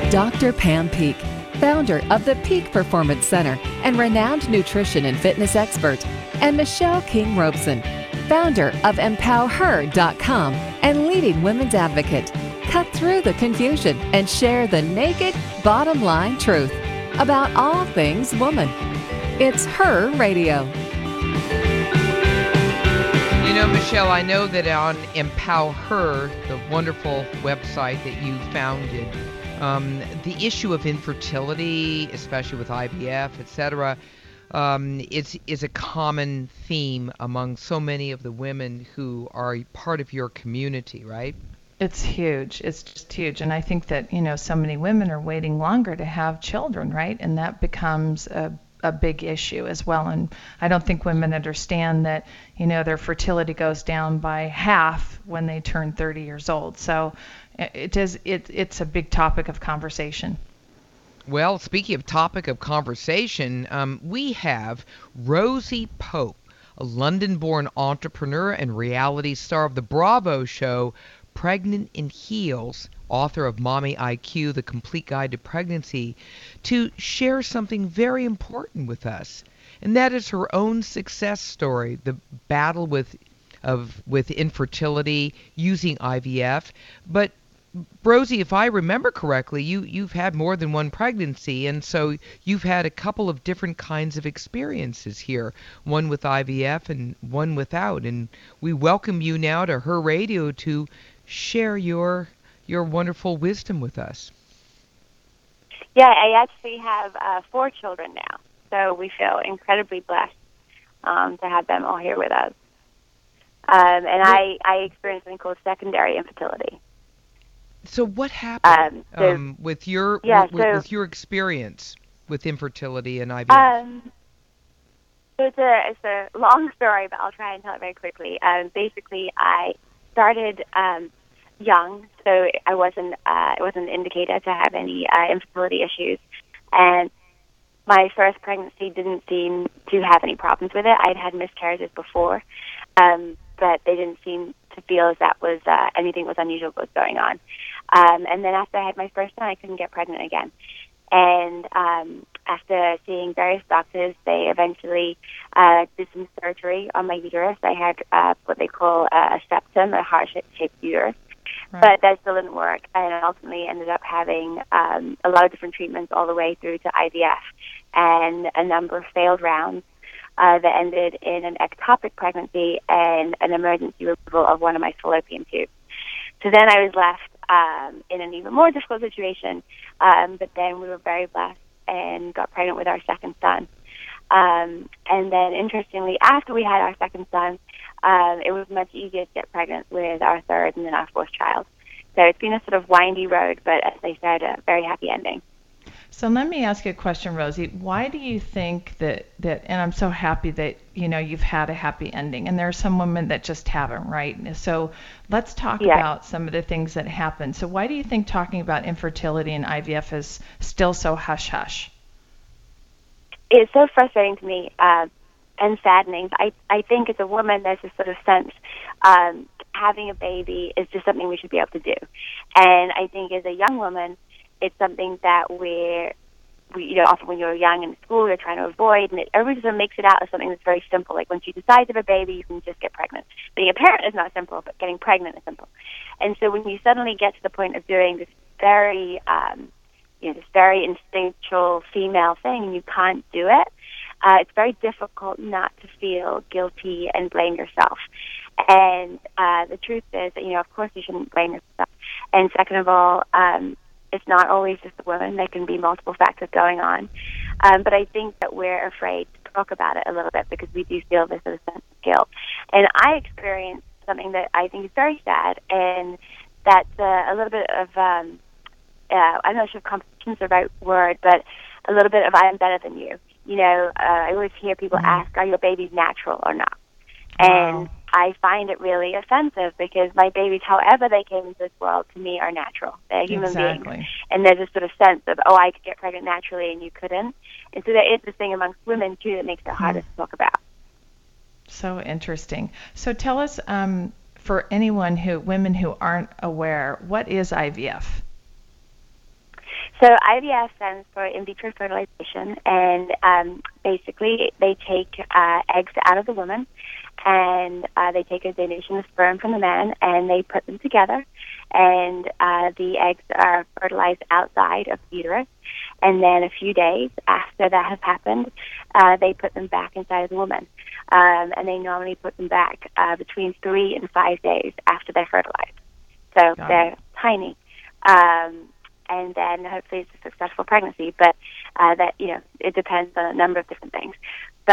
Dr. Pam Peak, founder of the Peak Performance Center and renowned nutrition and fitness expert, and Michelle King Robeson, founder of EmpowerHer.com and leading women's advocate, cut through the confusion and share the naked, bottom line truth about all things woman. It's Her Radio. You know, Michelle, I know that on Empower Her, the wonderful website that you founded, the issue of infertility, especially with IVF, etc., is a common theme among so many of the women who are part of your community, right? It's huge. It's just huge. And I think that, so many women are waiting longer to have children, right? And that becomes a big issue as well. And I don't think women understand that, their fertility goes down by half when they turn 30 years old. So it's a big topic of conversation. Well, speaking of topic of conversation, we have Rosie Pope, a London-born entrepreneur and reality star of the Bravo show Pregnant in Heels, author of Mommy IQ, The Complete Guide to Pregnancy, to share something very important with us. And that is her own success story, the battle with infertility using IVF. But Rosie, if I remember correctly, you've had more than one pregnancy, and so you've had a couple of different kinds of experiences here, one with IVF and one without. And we welcome you now to Her Radio to share your wonderful wisdom with us. Yeah, I actually have 4 children now, so we feel incredibly blessed to have them all here with us. And I experienced something called secondary infertility. So what happened with your experience with infertility and IVF? So it's a long story, but I'll try and tell it very quickly. Basically, I started young, so I wasn't it wasn't indicated to have any infertility issues, and my first pregnancy didn't seem to have any problems with it. I'd had miscarriages before, but they didn't seem to feel as that was anything was unusual was going on. And then after I had my first son, I couldn't get pregnant again. And after seeing various doctors, they eventually did some surgery on my uterus. I had what they call a septum, a heart-shaped uterus. Right. But that still didn't work, and I ultimately ended up having a lot of different treatments all the way through to IVF and a number of failed rounds that ended in an ectopic pregnancy and an emergency removal of one of my fallopian tubes. So then I was left in an even more difficult situation, but then we were very blessed and got pregnant with our second son. And then, interestingly, after we had our second son, it was much easier to get pregnant with our third and then our fourth child. So it's been a sort of windy road, but as I said, a very happy ending. So let me ask you a question, Rosie. Why do you think that and I'm so happy that, you've had a happy ending, and there are some women that just haven't, right? So let's talk about some of the things that happen. So why do you think talking about infertility and IVF is still so hush-hush? It's so frustrating to me and saddening. I think as a woman, there's this sort of sense having a baby is just something we should be able to do. And I think as a young woman, it's something that we often when you're young in school, you're trying to avoid, and everybody sort of makes it out as something that's very simple. Like once you decide to have a baby, you can just get pregnant. Being a parent is not simple, but getting pregnant is simple. And so when you suddenly get to the point of doing this very, this very instinctual female thing, and you can't do it, it's very difficult not to feel guilty and blame yourself. And the truth is that, of course you shouldn't blame yourself. And second of all, it's not always just the woman. There can be multiple factors going on. But I think that we're afraid to talk about it a little bit because we do feel this sort of sense of guilt. And I experienced something that I think is very sad, and that's a little bit of, I'm not sure if competition is the right word, but a little bit of I'm better than you. I always hear people ask, are your babies natural or not? Wow. And I find it really offensive because my babies, however they came into this world, to me are natural. They're human beings. And there's this sort of sense of, I could get pregnant naturally and you couldn't. And so there is this thing amongst women, too, that makes it harder to talk about. So interesting. So tell us, for women who aren't aware, what is IVF? So IVF stands for in vitro fertilization, and basically they take eggs out of the woman, and they take a donation of sperm from the man, and they put them together, and the eggs are fertilized outside of the uterus, and then a few days after that has happened, they put them back inside of the woman, and they normally put them back between 3 and 5 days after they're fertilized. So they're tiny. And then hopefully it's a successful pregnancy, but that, it depends on a number of different things. But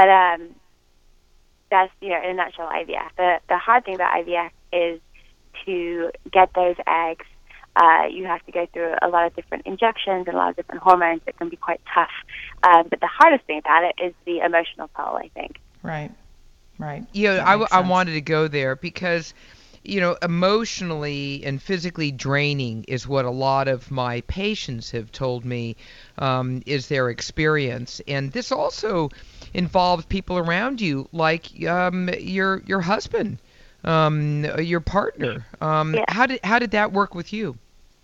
that's, in a nutshell, IVF. The hard thing about IVF is to get those eggs. You have to go through a lot of different injections and a lot of different hormones that can be quite tough. But the hardest thing about it is the emotional toll, I think. Right. I wanted to go there because, emotionally and physically draining is what a lot of my patients have told me is their experience. And this also involves people around you, like your husband, your partner. Yeah. How did that work with you?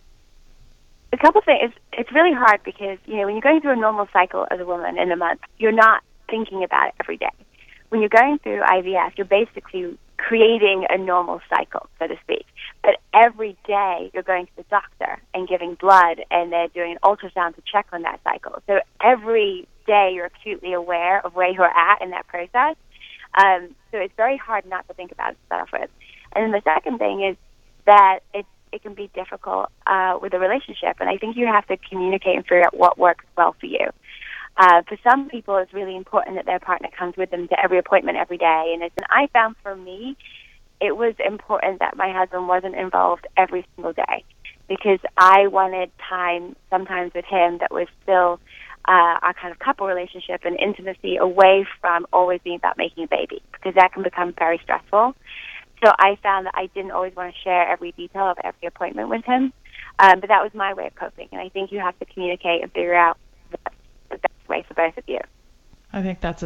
A couple things. It's really hard because, when you're going through a normal cycle as a woman in a month, you're not thinking about it every day. When you're going through IVF, you're basically creating a normal cycle, so to speak. But every day you're going to the doctor and giving blood, and they're doing an ultrasound to check on that cycle. So every day you're acutely aware of where you're at in that process. So it's very hard not to think about it to start off with. And then the second thing is that it can be difficult with a relationship, and I think you have to communicate and figure out what works well for you. For some people, it's really important that their partner comes with them to every appointment every day. And I found for me, it was important that my husband wasn't involved every single day, because I wanted time sometimes with him that was still our kind of couple relationship and intimacy, away from always being about making a baby, because that can become very stressful. So I found that I didn't always want to share every detail of every appointment with him, but that was my way of coping. And I think you have to communicate and figure out the best way for both of you. I think that's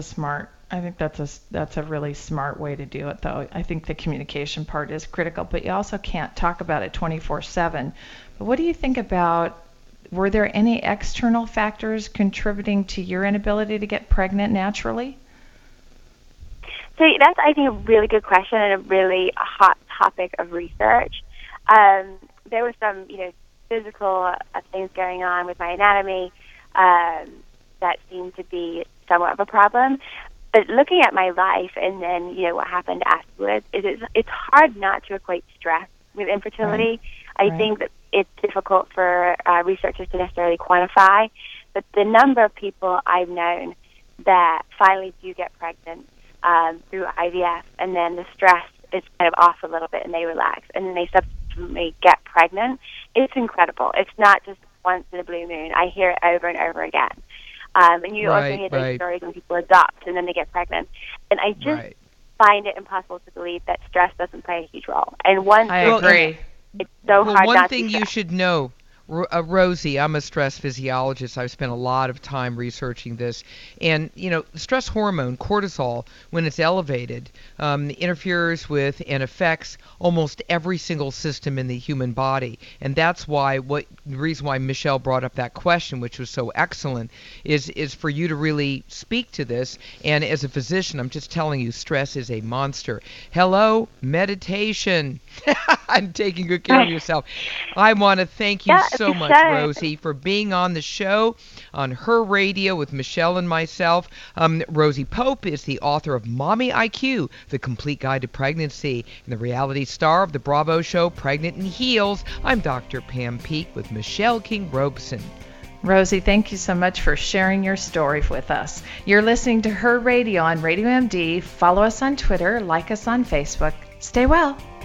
a really smart way to do it, though. I think the communication part is critical, but you also can't talk about it 24/7. But what do you think about, were there any external factors contributing to your inability to get pregnant naturally? So that's, I think, a really good question and a really hot topic of research. There were some, physical things going on with my anatomy that seemed to be somewhat of a problem. But looking at my life and then, what happened afterwards, it's hard not to equate stress with infertility. Right. I think that it's difficult for researchers to necessarily quantify, but the number of people I've known that finally do get pregnant through IVF, and then the stress is kind of off a little bit and they relax, and then they subsequently get pregnant, it's incredible. It's not just once in a blue moon. I hear it over and over again. And you also hear those stories when people adopt and then they get pregnant. And I just find it impossible to believe that stress doesn't play a huge role. And I agree. It's so hard not to. One thing you should know, Rosie, I'm a stress physiologist. I've spent a lot of time researching this. And, stress hormone, cortisol, when it's elevated, interferes with and affects almost every single system in the human body. And that's why, the reason why Michelle brought up that question, which was so excellent, is for you to really speak to this. And as a physician, I'm just telling you, stress is a monster. Hello, meditation. I'm taking good care of yourself. I want to thank you so much, Rosie, for being on the show on Her Radio with Michelle and myself. Rosie Pope is the author of Mommy IQ, The Complete Guide to Pregnancy, and the reality star of the Bravo show Pregnant in Heels. I'm Dr. Pam Peeke with Michelle King Robeson. Rosie, thank you so much for sharing your story with us. You're listening to Her Radio on Radio MD. Follow us on Twitter, like us on Facebook. Stay well.